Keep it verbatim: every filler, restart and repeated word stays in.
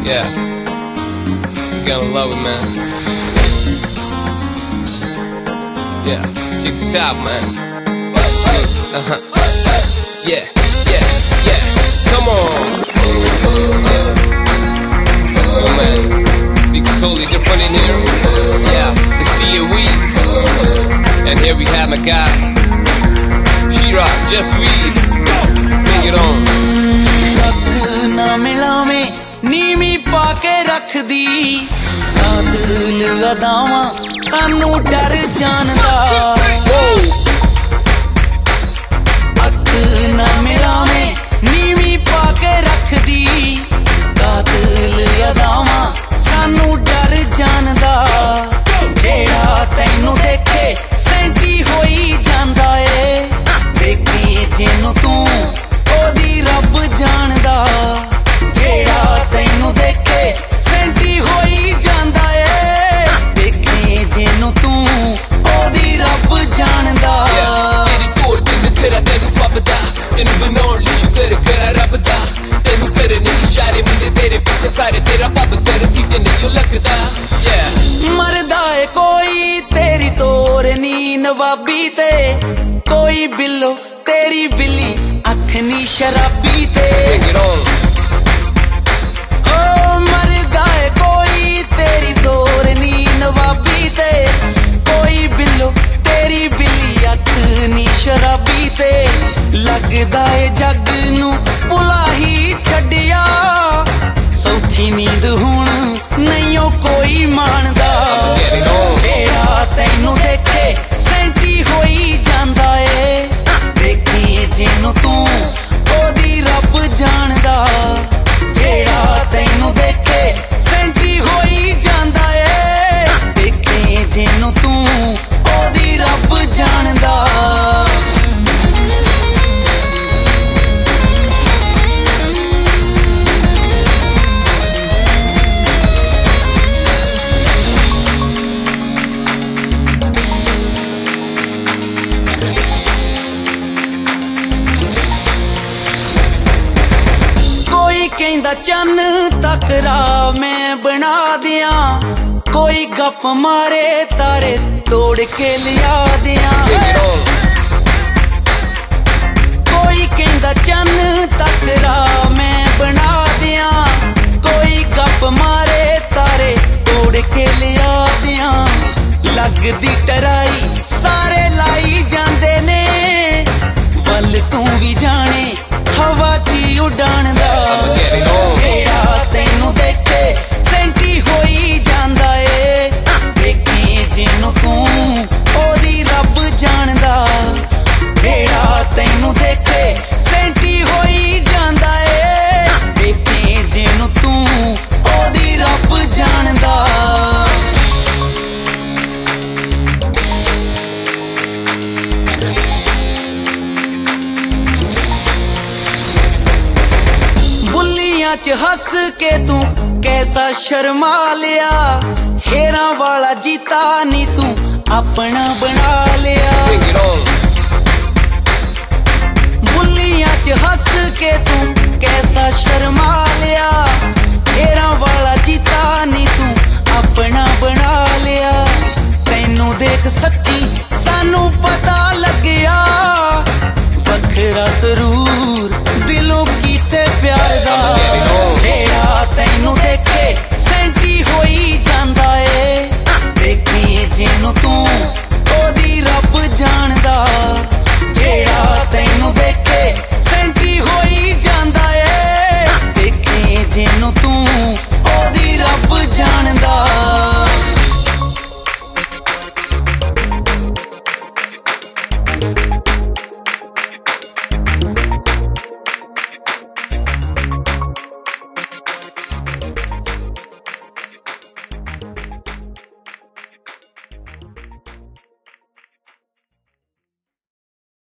Yeah, you gotta love it, man. Yeah, check this out, man. Uh-huh. Yeah, yeah, yeah. Come on. Yeah. Oh man, things are totally different in here. Yeah, it's D A W, and here we have my guy She-Rock, Just Weed. Bring it on. ना मिलावे नीवी पाके रख दी दिल अदावां सानू डर जानदा अख ना मिलावे नीवी पाके रख दी दिल अदावां सानू डर जानदा जेड़ा तैनू देखे सैंती होई जांदा ए देखी जिन्नू तू ओदी रब जानदा जेड़ा तैनू देखे सैंती होई जांदा ए देखी जिन्नू तू ओदी रब जानदा तेरी कोर दिन तेरा तैनू फबदा तैनू बनाउण लई शुकर करा रब दा तैनू करने इशारे मुंडे तेरे पीछे सारे तेरा पब करदी ते नहीं लगदा मरदा है कोई तेरी तोर नी नवाबी ते कोई बिल्लो तेरी बिल्ली अख नी शराबी ते ओ मरदा है कोई तेरी तोर नी नवाबी ते कोई बिल्लो तेरी बिल्ली अख नी शराबी ते लगदा है जग नू भुला ही छड्डिया सौखी नींद हुण नहीं कोई मानदा जेड़ा तैनू देखे सैंती होई जांदा ए देखी जिन्नू तू ओदी रब जानदा जेड़ा तैनू देखे सैंती होई जांदा ए देखी जिन्नू तू ओदी रब जानदा कहंदा चन्न तकरा मैं बना दिया कोई गप मारे तारे तोड़ के लिया दिया कोई कहंदा चन्न तकरा मैं बना दिया कोई गप मारे तारे तोड़ के लिया दिया लगदी टराई सारे लाई जांदे ने वल तू भी जाने हवा ची उड़ानदा जेड़ा तैनू देखे सैंती होई जांदा ए देखी जिन्नू तू ओदी रब जानदा जेड़ा तैनू देखे सैंती होई जांदा ए देखी जिन्नू तू ओदी रब जानदा च हस के तू कैसा शर्मा लिया हेरा वाला जीता नी तू अपना बना लिया बुलियां च हस के